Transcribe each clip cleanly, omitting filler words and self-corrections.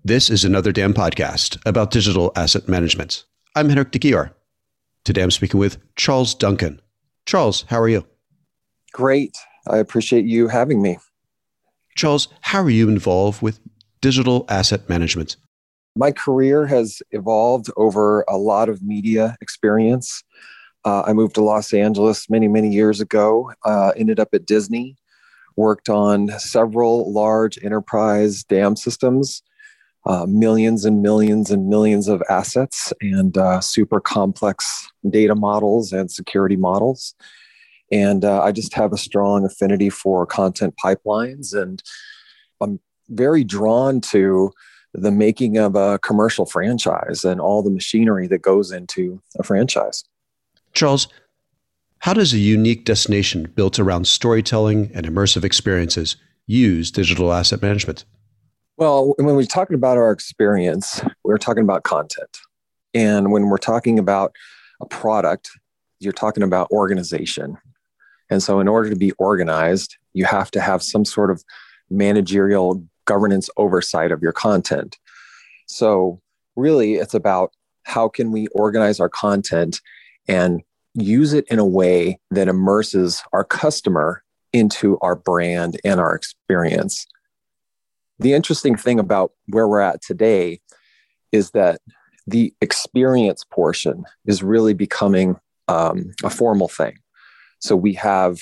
This is another DAM podcast about digital asset management. I'm Henrik de Gier. Today I'm speaking with Charles Duncan. Charles, how are you? Great. I appreciate you having me. Charles, how are you involved with digital asset management? My career has evolved over a lot of media experience. I moved to Los Angeles many years ago, ended up at Disney, worked on several large enterprise DAM systems, millions and millions and millions of assets and super complex data models and security models. And I just have a strong affinity for content pipelines. And I'm very drawn to the making of a commercial franchise and all the machinery that goes into a franchise. Charles, how does a unique destination built around storytelling and immersive experiences use digital asset management? Well, when we're talking about our experience, we're talking about content. And when we're talking about a product, you're talking about organization. And so in order to be organized, you have to have some sort of managerial governance oversight of your content. So really, it's about how can we organize our content and use it in a way that immerses our customer into our brand and our experience. The interesting thing about where we're at today is that the experience portion is really becoming a formal thing. So we have,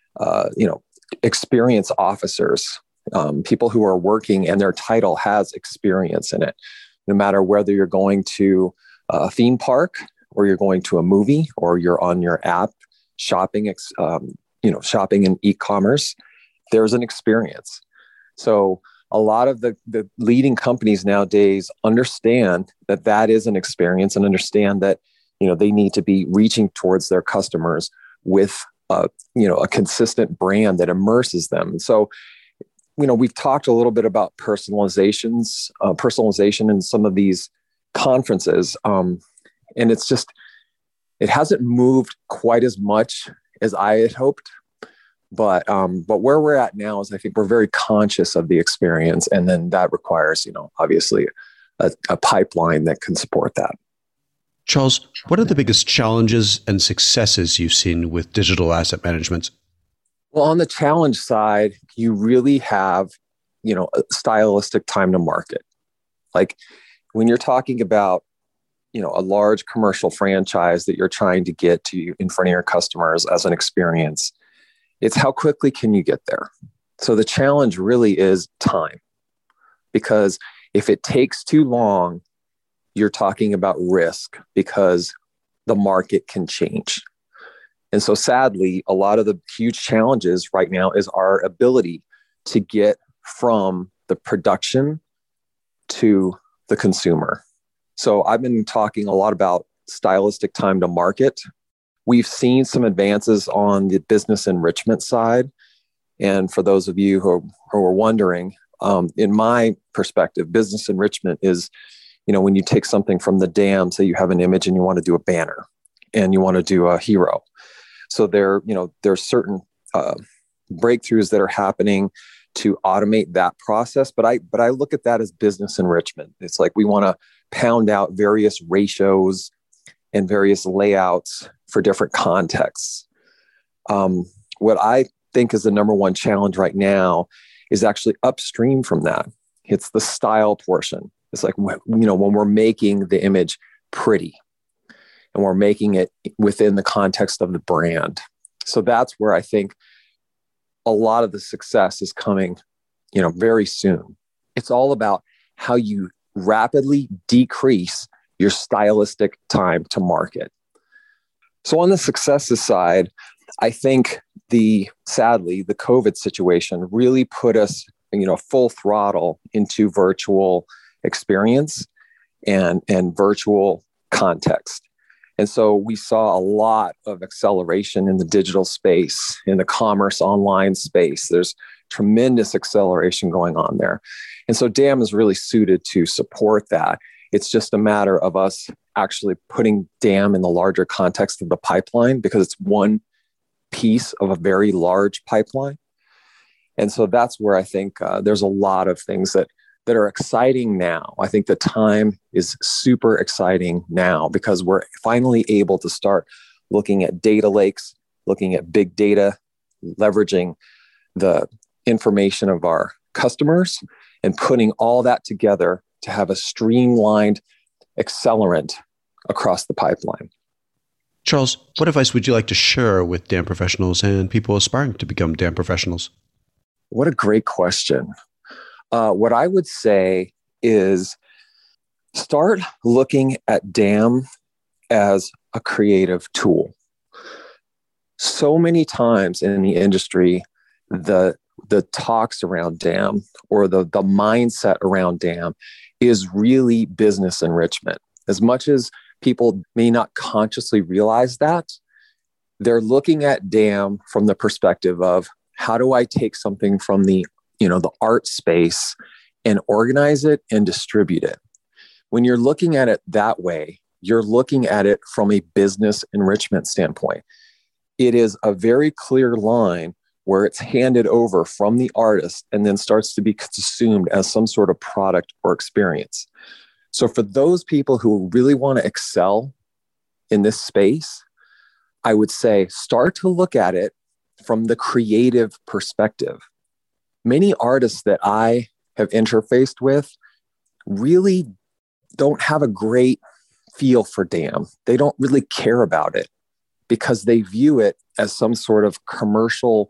experience officers, people who are working and their title has experience in it. No matter whether you're going to a theme park or you're going to a movie or you're on your app shopping, shopping in e-commerce, there's an experience. So a lot of the leading companies nowadays understand that that is an experience and understand that, they need to be reaching towards their customers with, a consistent brand that immerses them. And so, we've talked a little bit about personalization in some of these conferences. And it hasn't moved quite as much as I had hoped. But where we're at now is I think we're very conscious of the experience. And then that requires, obviously a pipeline that can support that. Charles, what are the biggest challenges and successes you've seen with digital asset management? Well, on the challenge side, you really have, a stylistic time to market. Like when you're talking about, a large commercial franchise that you're trying to get to in front of your customers as an experience, it's how quickly can you get there? So the challenge really is time, because if it takes too long, you're talking about risk because the market can change. And so sadly, a lot of the huge challenges right now is our ability to get from the production to the consumer. So I've been talking a lot about stylistic time to market. We've seen some advances on the business enrichment side. And for those of you who are wondering, in my perspective, business enrichment is, when you take something from the DAM, say you have an image and you want to do a banner and you want to do a hero. So there's certain breakthroughs that are happening to automate that process. But I look at that as business enrichment. It's like we want to pound out various ratios and various layouts for different contexts. What I think is the number one challenge right now is actually upstream from that. It's the style portion. It's like, when we're making the image pretty and we're making it within the context of the brand. So that's where I think a lot of the success is coming, very soon. It's all about how you rapidly decrease your stylistic time to market. So on the successes side, I think sadly, the COVID situation really put us, full throttle into virtual experience and virtual context. And so we saw a lot of acceleration in the digital space, in the commerce online space. There's tremendous acceleration going on there. And so DAM is really suited to support that. It's just a matter of us actually putting DAM in the larger context of the pipeline, because it's one piece of a very large pipeline. And so that's where I think there's a lot of things that that are exciting now. I think the time is super exciting now because we're finally able to start looking at data lakes, looking at big data, leveraging the information of our customers and putting all that together to have a streamlined accelerant across the pipeline. Charles, what advice would you like to share with DAM professionals and people aspiring to become DAM professionals? What a great question. What I would say is start looking at DAM as a creative tool. So many times in the industry, the talks around DAM or the mindset around DAM is really business enrichment. As much as people may not consciously realize that, they're looking at DAM from the perspective of how do I take something from the art space and organize it and distribute it. When you're looking at it that way, you're looking at it from a business enrichment standpoint. It is a very clear line where it's handed over from the artist and then starts to be consumed as some sort of product or experience. So for those people who really want to excel in this space, I would say start to look at it from the creative perspective. Many artists that I have interfaced with really don't have a great feel for DAM. They don't really care about it because they view it as some sort of commercial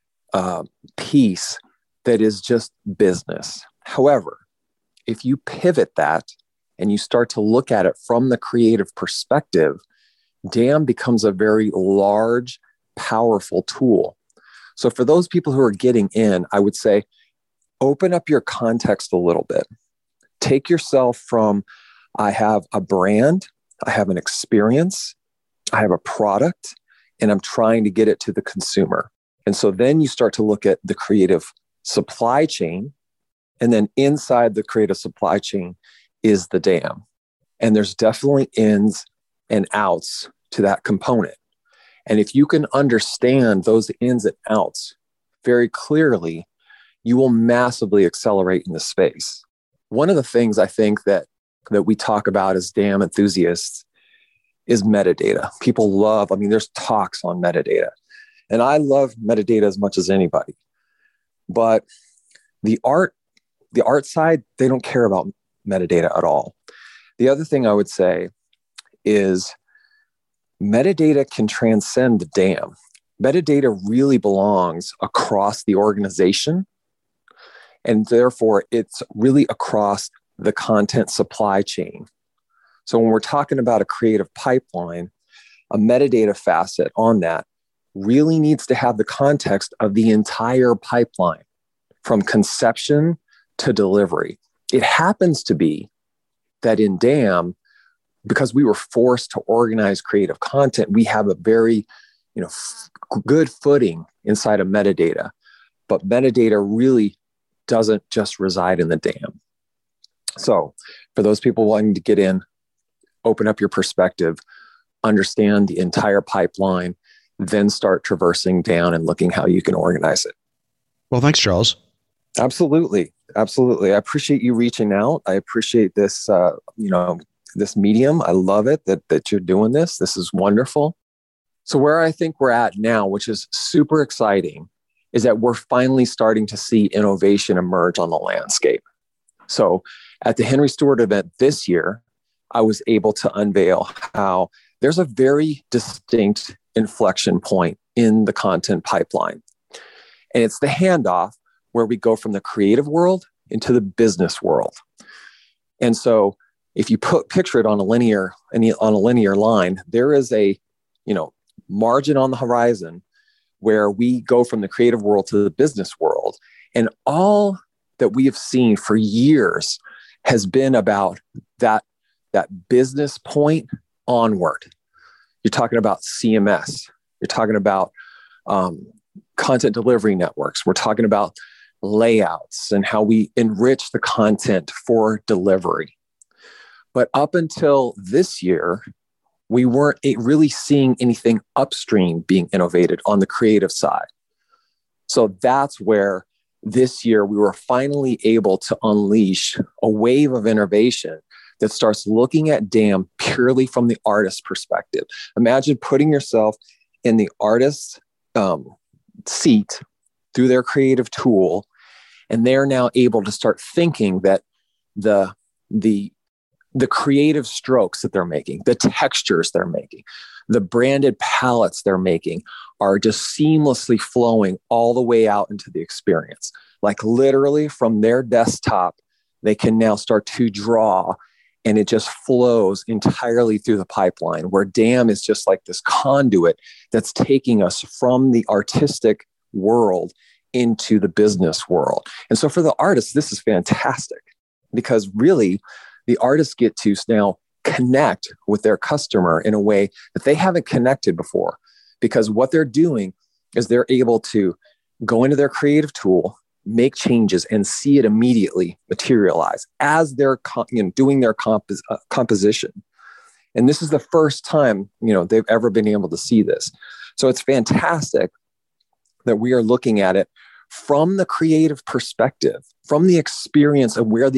piece that is just business. However, if you pivot that and you start to look at it from the creative perspective, DAM becomes a very large, powerful tool. So for those people who are getting in, I would say, open up your context a little bit. Take yourself from, I have a brand, I have an experience, I have a product, and I'm trying to get it to the consumer. And so then you start to look at the creative supply chain. And then inside the creative supply chain is the DAM. And there's definitely ins and outs to that component. And if you can understand those ins and outs very clearly, you will massively accelerate in the space. One of the things I think that we talk about as DAM enthusiasts is metadata. People love, there's talks on metadata. And I love metadata as much as anybody. But the art side, they don't care about metadata at all. The other thing I would say is metadata can transcend the DAM. Metadata really belongs across the organization, and therefore it's really across the content supply chain. So when we're talking about a creative pipeline, a metadata facet on that really needs to have the context of the entire pipeline from conception to delivery. It happens to be that in DAM, because we were forced to organize creative content, we have a very, good footing inside of metadata. But metadata really doesn't just reside in the DAM. So for those people wanting to get in, open up your perspective, understand the entire pipeline, then start traversing down and looking how you can organize it. Well, thanks, Charles. Absolutely. Absolutely. I appreciate you reaching out. I appreciate this, this medium. I love it that you're doing this. This is wonderful. So where I think we're at now, which is super exciting, is that we're finally starting to see innovation emerge on the landscape. So at the Henry Stewart event this year, I was able to unveil how there's a very distinct inflection point in the content pipeline. And it's the handoff where we go from the creative world into the business world. And so if you picture it on a linear line, there is a, margin on the horizon where we go from the creative world to the business world. And all that we have seen for years has been about that business point onward. You're talking about CMS. You're talking about content delivery networks. We're talking about layouts and how we enrich the content for delivery. But up until this year, we weren't really seeing anything upstream being innovated on the creative side. So that's where this year we were finally able to unleash a wave of innovation that starts looking at DAM purely from the artist's perspective. Imagine putting yourself in the artist's seat through their creative tool, and they're now able to start thinking that the creative strokes that they're making, the textures they're making, the branded palettes they're making are just seamlessly flowing all the way out into the experience. Like literally from their desktop, they can now start to draw, and it just flows entirely through the pipeline, where DAM is just like this conduit that's taking us from the artistic world into the business world. And so for the artists, this is fantastic, because really the artists get to now connect with their customer in a way that they haven't connected before, because what they're doing is they're able to go into their creative tool, make changes, and see it immediately materialize as they're doing their composition. And this is the first time they've ever been able to see this. So it's fantastic that we are looking at it from the creative perspective, from the experience of where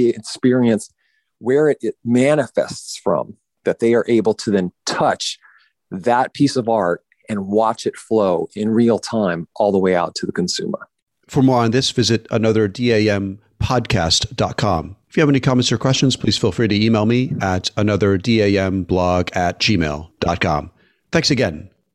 it manifests from, that they are able to then touch that piece of art and watch it flow in real time all the way out to the consumer. For more on this, visit anotherdam.podcast.com. If you have any comments or questions, please feel free to email me at anotherdamblog@gmail.com. Thanks again,